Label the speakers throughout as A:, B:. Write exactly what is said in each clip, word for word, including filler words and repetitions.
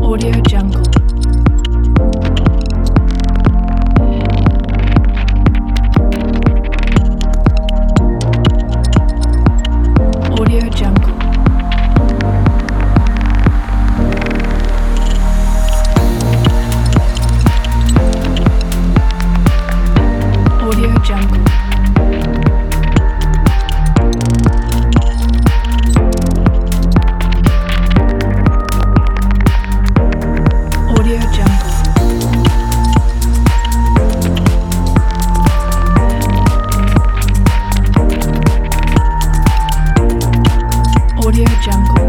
A: Audio Jungle. Audio Jungle. Audio Jungle. Audio Jungle. Audio Jungle.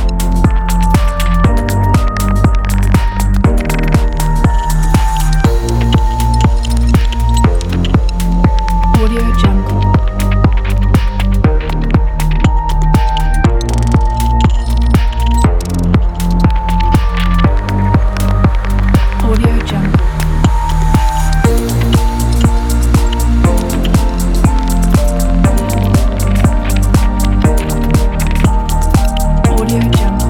A: Audio Jungle. Audio Jungle. Audio Jungle.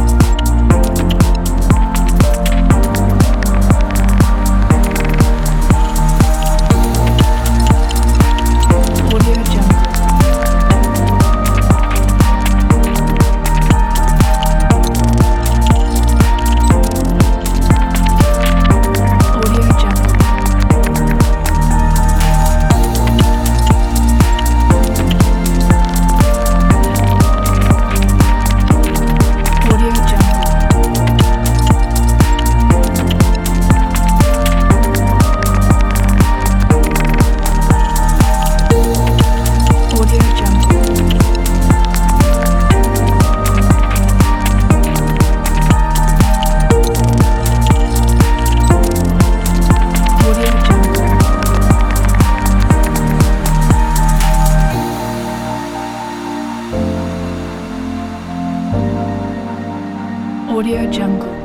A: Audio Jungle. Audio Jungle. Audio Jungle. Audio Jungle. Audio Jungle. Audio Jungle.